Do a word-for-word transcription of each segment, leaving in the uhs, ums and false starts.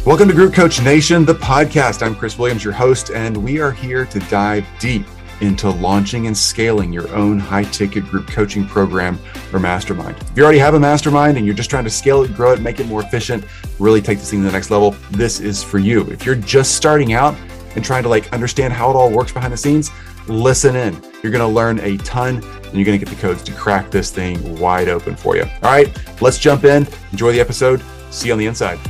Welcome to Group Coach Nation, the podcast. I'm Chris Williams, your host, and we are here to dive deep into launching and scaling your own high-ticket group coaching program or mastermind. If you already have a mastermind and you're just trying to scale it, grow it, make it more efficient, really take this thing to the next level, this is for you. If you're just starting out and trying to like understand how it all works behind the scenes, listen in. You're going to learn a ton and you're going to get the codes to crack this thing wide open for you. All right, let's jump in. Enjoy the episode. See you on the inside.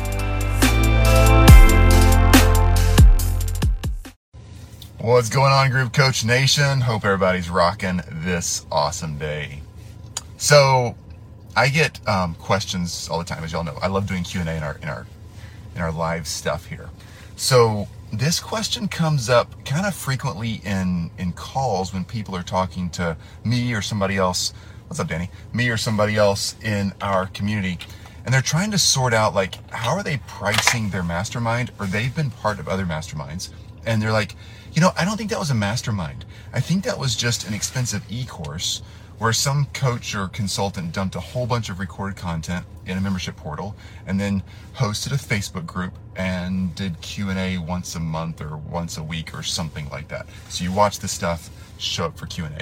What's going on, Group Coach Nation? Hope everybody's rocking this awesome day. So I get um, questions all the time, as y'all know. I love doing Q and A in our in our in our live stuff here. So this question comes up kind of frequently in in calls when people are talking to me or somebody else. What's up, Danny? Me or somebody else in our community, and they're trying to sort out like how are they pricing their mastermind, or they've been part of other masterminds, and they're like, you know, I don't think that was a mastermind. I think that was just an expensive e-course where some coach or consultant dumped a whole bunch of recorded content in a membership portal and then hosted a Facebook group and did Q and A once a month or once a week or something like that. So you watch the stuff, show up for Q and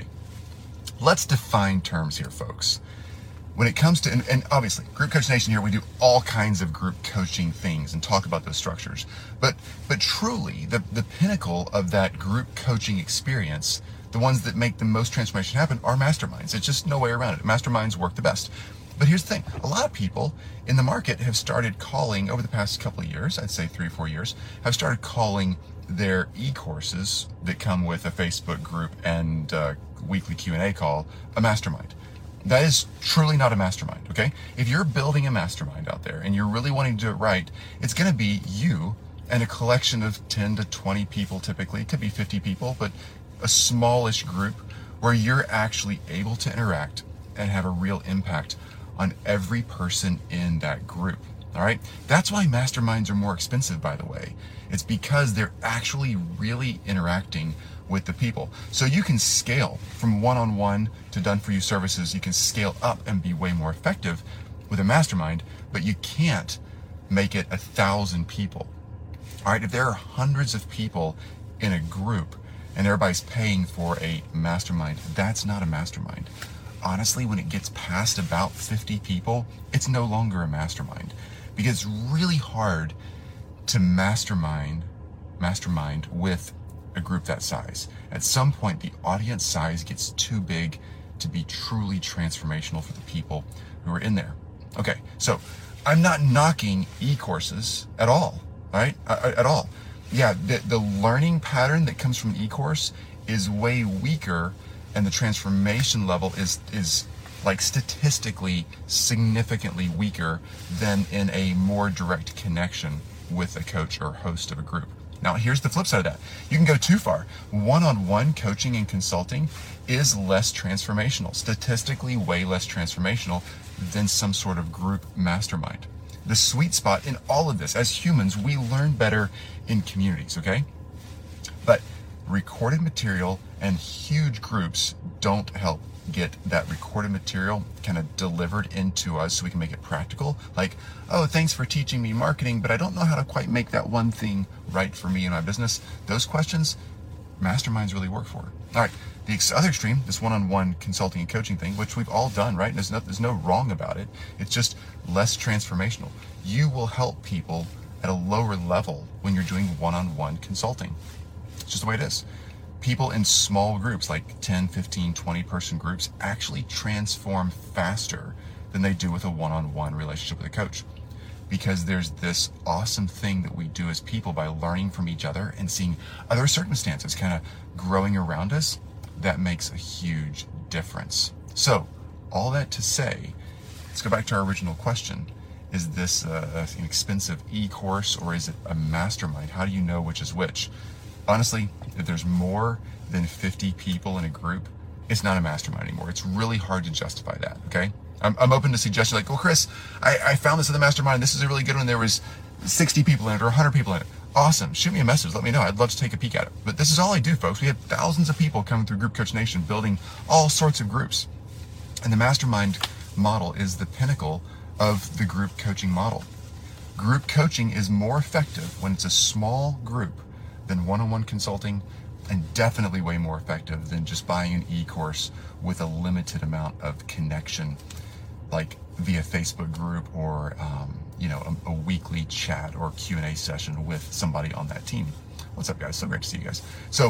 A. Let's define terms here, folks. When it comes to, and, and obviously, Group Coach Nation here, we do all kinds of group coaching things and talk about those structures. But but truly, the, the pinnacle of that group coaching experience, the ones that make the most transformation happen, are masterminds. It's just no way around it. Masterminds work the best. But here's the thing. A lot of people in the market have started calling, over the past couple of years, I'd say three or four years, have started calling their e-courses that come with a Facebook group and uh, weekly Q and A call a mastermind. That is truly not a mastermind, okay? If you're building a mastermind out there and you're really wanting to do it right, it's gonna be you and a collection of ten to twenty people typically. It could be fifty people, but a smallish group where you're actually able to interact and have a real impact on every person in that group, all right? That's why masterminds are more expensive, by the way. It's because they're actually really interacting with the people. So you can scale from one-on-one to done-for-you services. You can scale up and be way more effective with a mastermind, but you can't make it a thousand people. All right, if there are hundreds of people in a group and everybody's paying for a mastermind, that's not a mastermind. Honestly, when it gets past about fifty people, it's no longer a mastermind, because it's really hard to mastermind mastermind with a group that size. At some point, the audience size gets too big to be truly transformational for the people who are in there. Okay, so I'm not knocking e-courses at all, right? At all. Yeah, the, the learning pattern that comes from an e-course is way weaker, and the transformation level is is like statistically significantly weaker than in a more direct connection with a coach or host of a group. Now, here's the flip side of that. You can go too far. One-on-one coaching and consulting is less transformational, statistically way less transformational than some sort of group mastermind. The sweet spot in all of this, as humans, we learn better in communities, okay? But recorded material and huge groups don't help get that recorded material kind of delivered into us so we can make it practical. Like, oh, thanks for teaching me marketing, but I don't know how to quite make that one thing right for me in my business. Those questions, masterminds really work for. All right, the ex- other extreme, this one-on-one consulting and coaching thing, which we've all done, right? There's no, there's no wrong about it. It's just less transformational. You will help people at a lower level when you're doing one-on-one consulting. It's just the way it is. People in small groups, like ten, fifteen, twenty person groups, actually transform faster than they do with a one-on-one relationship with a coach. Because there's this awesome thing that we do as people by learning from each other and seeing other circumstances kind of growing around us. That makes a huge difference. So, all that to say, let's go back to our original question. Is this uh, an expensive e-course or is it a mastermind? How do you know which is which? Honestly, if there's more than fifty people in a group, it's not a mastermind anymore. It's really hard to justify that, okay? I'm, I'm open to suggestions like, well, Chris, I, I found this in the mastermind. This is a really good one. There was sixty people in it or one hundred people in it. Awesome. Shoot me a message. Let me know. I'd love to take a peek at it. But this is all I do, folks. We have thousands of people coming through Group Coach Nation, building all sorts of groups. And the mastermind model is the pinnacle of the group coaching model. Group coaching is more effective when it's a small group than one-on-one consulting, and definitely way more effective than just buying an e-course with a limited amount of connection, like via Facebook group or um, you know, a, a weekly chat or Q and A session with somebody on that team. What's up, guys? So great to see you guys. So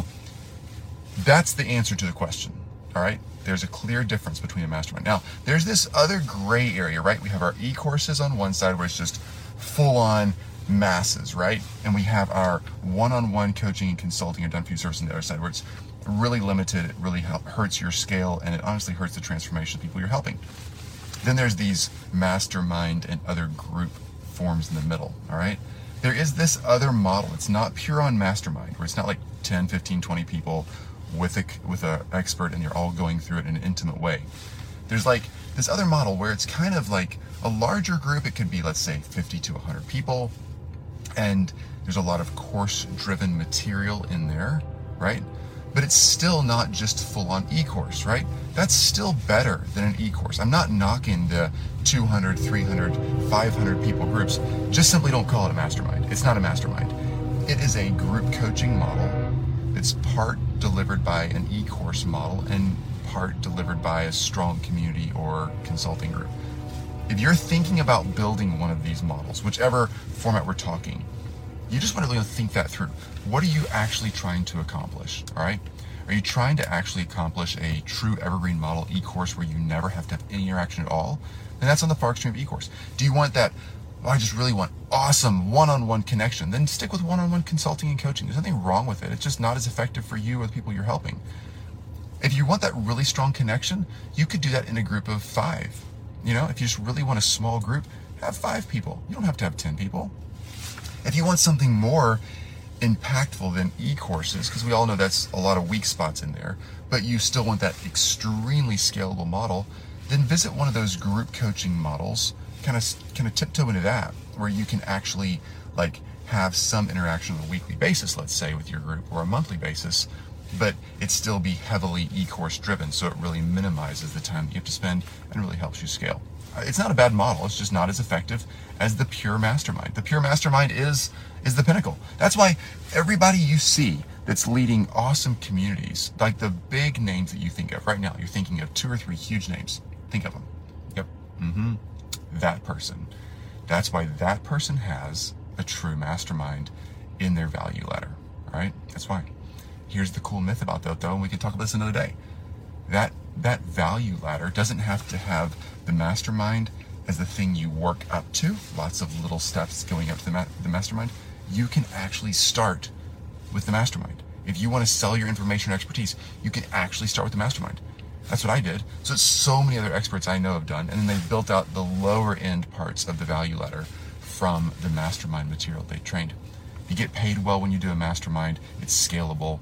that's the answer to the question. All right. There's a clear difference between a mastermind. Now, there's this other gray area, right? We have our e-courses on one side where it's just full on masses, right? And we have our one-on-one coaching and consulting or done for you service on the other side where it's really limited. It really help, hurts your scale, and it honestly hurts the transformation of people you're helping. Then there's these mastermind and other group forms in the middle. All right. There is this other model. It's not pure on mastermind, where it's not like ten, fifteen, twenty people with a with a expert and you're all going through it in an intimate way. There's like this other model where it's kind of like a larger group. It could be, let's say, fifty to one hundred people, and there's a lot of course-driven material in there, right? But it's still not just full-on e-course, right? That's still better than an e-course. I'm not knocking the two hundred, three hundred, five hundred people groups. Just simply don't call it a mastermind. It's not a mastermind. It is a group coaching model. It's part delivered by an e-course model and part delivered by a strong community or consulting group. If you're thinking about building one of these models, whichever format we're talking, you just want to really think that through. What are you actually trying to accomplish? All right. Are you trying to actually accomplish a true evergreen model e-course where you never have to have any interaction at all? And that's on the far extreme of e-course. Do you want that? Oh, I just really want awesome one-on-one connection. Then stick with one-on-one consulting and coaching. There's nothing wrong with it. It's just not as effective for you or the people you're helping. If you want that really strong connection, you could do that in a group of five. You know, if you just really want a small group, have five people. You don't have to have ten people. If you want something more impactful than e-courses, because we all know that's a lot of weak spots in there, but you still want that extremely scalable model, then visit one of those group coaching models, kind of kind of tiptoe into that, where you can actually like have some interaction on a weekly basis, let's say, with your group, or a monthly basis, but it still be heavily e-course driven, so it really minimizes the time that you have to spend and really helps you scale. It's not a bad model. It's just not as effective as the pure mastermind. The pure mastermind is is the pinnacle. That's why everybody you see that's leading awesome communities, like the big names that you think of right now, you're thinking of two or three huge names. Think of them. Yep. Mm-hmm. That person. That's why that person has a true mastermind in their value ladder. All right. That's why. Here's the cool myth about that, though, and we can talk about this another day. That that value ladder doesn't have to have the mastermind as the thing you work up to, lots of little steps going up to the, ma- the mastermind. You can actually start with the mastermind. If you want to sell your information or expertise, you can actually start with the mastermind. That's what I did. So it's so many other experts I know have done, and then they built out the lower end parts of the value ladder from the mastermind material they trained. You get paid well when you do a mastermind. It's scalable,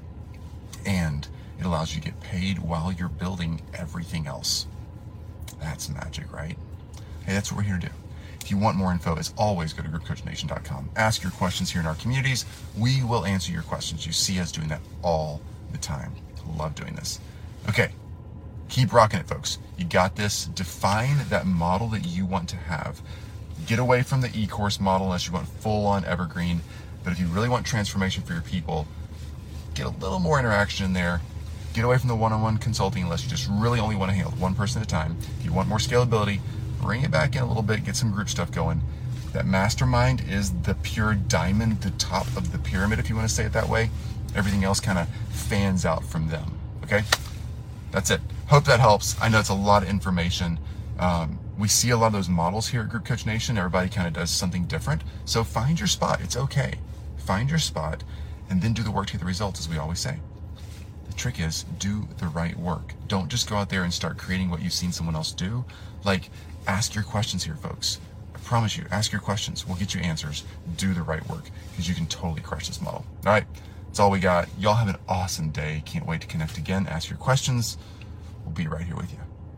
and it allows you to get paid while you're building everything else. That's magic, right? Hey, that's what we're here to do. If you want more info, as always, go to group coach nation dot com. Ask your questions here in our communities. We will answer your questions. You see us doing that all the time. Love doing this. Okay, keep rocking it, folks. You got this. Define that model that you want to have. Get away from the e-course model unless you want full-on evergreen. But if you really want transformation for your people, get a little more interaction in there. Get away from the one-on-one consulting unless you just really only want to handle one person at a time. If you want more scalability, bring it back in a little bit, get some group stuff going. That mastermind is the pure diamond, the top of the pyramid, if you want to say it that way. Everything else kind of fans out from them, okay? That's it. Hope that helps. I know it's a lot of information. Um, we see a lot of those models here at Group Coach Nation. Everybody kind of does something different. So find your spot. It's okay. Find your spot and then do the work to get the results, as we always say. The trick is do the right work. Don't just go out there and start creating what you've seen someone else do. Like, ask your questions here, folks. I promise you, ask your questions. We'll get you answers. Do the right work, because you can totally crush this model. All right, that's all we got. Y'all have an awesome day. Can't wait to connect again. Ask your questions. We'll be right here with you.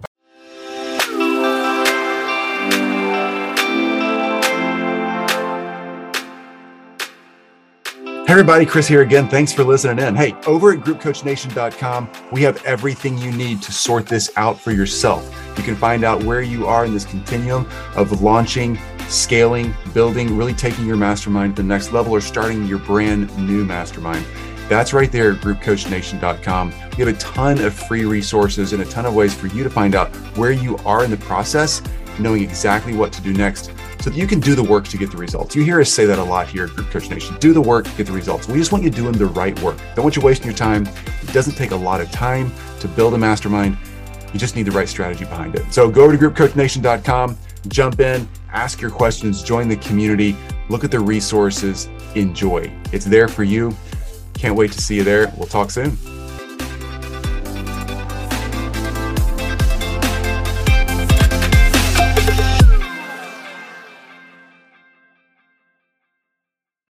Hey everybody, Chris here again. Thanks for listening in. Hey, over at group coach nation dot com, we have everything you need to sort this out for yourself. You can find out where you are in this continuum of launching scaling, building, really taking your mastermind to the next level, or starting your brand new mastermind, that's right there at group coach nation dot com. We have a ton of free resources and a ton of ways for you to find out where you are in the process, knowing exactly what to do next so that you can do the work to get the results. You hear us say that a lot here at Group Coach Nation. Do the work, get the results. We just want you doing the right work. Don't want you wasting your time. It doesn't take a lot of time to build a mastermind. You just need the right strategy behind it. So go over to group coach nation dot com, jump in, ask your questions, join the community, look at the resources, enjoy. It's there for you. Can't wait to see you there. We'll talk soon.